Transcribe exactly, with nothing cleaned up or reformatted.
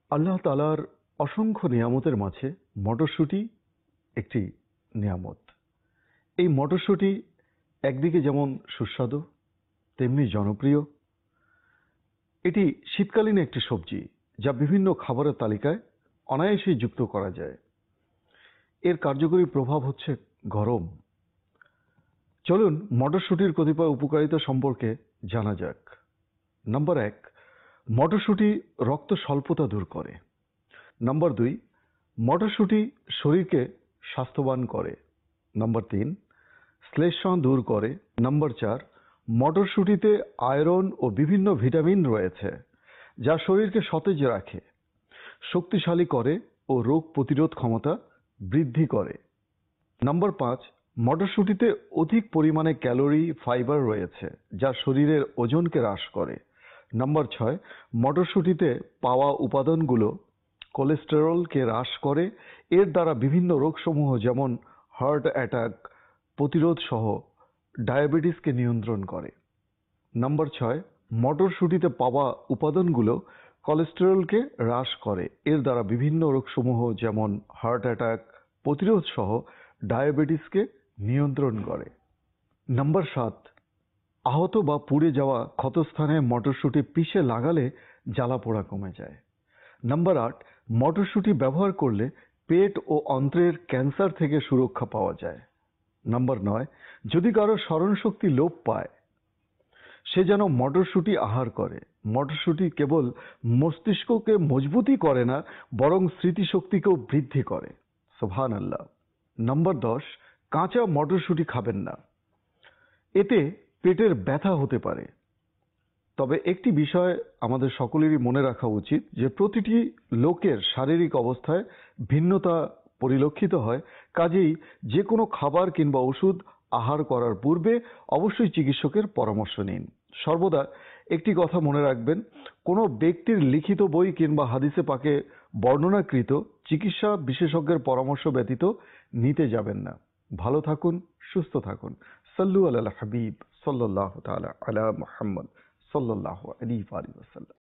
আল্লাহ তাআলার অসংখ্য নিয়ামতের মাঝে মটরশুঁটি একটি নিয়ামত। এই মটরশুঁটি একদিকে যেমন সুস্বাদু তেমনি জনপ্রিয়। এটি শীতকালীন একটি সবজি যা বিভিন্ন খাবারের তালিকায় অনায়াসেই যুক্ত করা যায়। এর কার্যকরী প্রভাব হচ্ছে গরম। চলুন মটরশুঁটির কতিপয় উপকারিতা সম্পর্কে জানা যাক। নাম্বার এক, মটরশুঁটি রক্ত স্বল্পতা দূর করে। নাম্বার দুই, মটরশুঁটি শরীরকে স্বাস্থ্যবান করে। নাম্বার তিন, শ্লেষ্মা দূর করে। নাম্বার চার, মটরশুঁটিতে আয়রন ও বিভিন্ন ভিটামিন রয়েছে যা শরীরকে সতেজ রাখে, শক্তিশালী করে ও রোগ প্রতিরোধ ক্ষমতা বৃদ্ধি করে। নাম্বার পাঁচ, মটরশুঁটিতে অধিক পরিমাণে ক্যালোরি ফাইবার রয়েছে যা শরীরের ওজনকে হ্রাস করে। নাম্বার ছয়, মটরশুঁটিতে পাওয়া উপাদানগুলো কোলেস্টেরলকে হ্রাস করে। এর দ্বারা বিভিন্ন রোগসমূহ যেমন হার্ট অ্যাটাক প্রতিরোধ সহ ডায়াবেটিসকে নিয়ন্ত্রণ করে। নাম্বার ছয়, মটরশুঁটিতে পাওয়া উপাদানগুলো কোলেস্টেরলকে হ্রাস করে। এর দ্বারা বিভিন্ন রোগসমূহ যেমন হার্ট অ্যাটাক প্রতিরোধ সহ ডায়াবেটিসকে নিয়ন্ত্রণ করে। নাম্বার সাত, আহত বা পুড়ে যাওয়া ক্ষতস্থানে মটরশুঁটি পিষে লাগালে জ্বালা পোড়া কমে যায়। নাম্বার আট, মটরশুঁটি ব্যবহার করলে পেট ও অন্ত্রের ক্যান্সার থেকে সুরক্ষা পাওয়া যায়। নাম্বার নয়, যদি কারো স্মরণশক্তি লোপ পায় সে যেন মটরশুঁটি আহার করে। মটরশুঁটি কেবল মস্তিষ্ককে মজবুতই করে না, বরং স্মৃতিশক্তিকেও বৃদ্ধি করে। সুবহানাল্লাহ। নাম্বার দশ, কাঁচা মটরশুঁটি খাবেন না, এতে পেটের ব্যথা হতে পারে। তবে একটি বিষয় আমাদের সকলেরই মনে রাখা উচিত যে প্রতিটি লোকের শারীরিক অবস্থায় ভিন্নতা পরিলক্ষিত হয়। কাজেই যে কোনো খাবার কিংবা ওষুধ আহার করার পূর্বে অবশ্যই চিকিৎসকের পরামর্শ নিন। সর্বদা একটি কথা মনে রাখবেন, কোনো ব্যক্তির লিখিত বই কিংবা হাদিসে পাকে বর্ণনাকৃত চিকিৎসা বিশেষজ্ঞের পরামর্শ ব্যতীত নিতে যাবেন না। ভালো থাকুন, সুস্থ থাকুন। সাল্লু আলাল হাবিব সাল্লাল্লাহু তাআলা আলা মুহাম্মদ সাল্লাল্লাহু আলাইহি ওয়াসাল্লাম।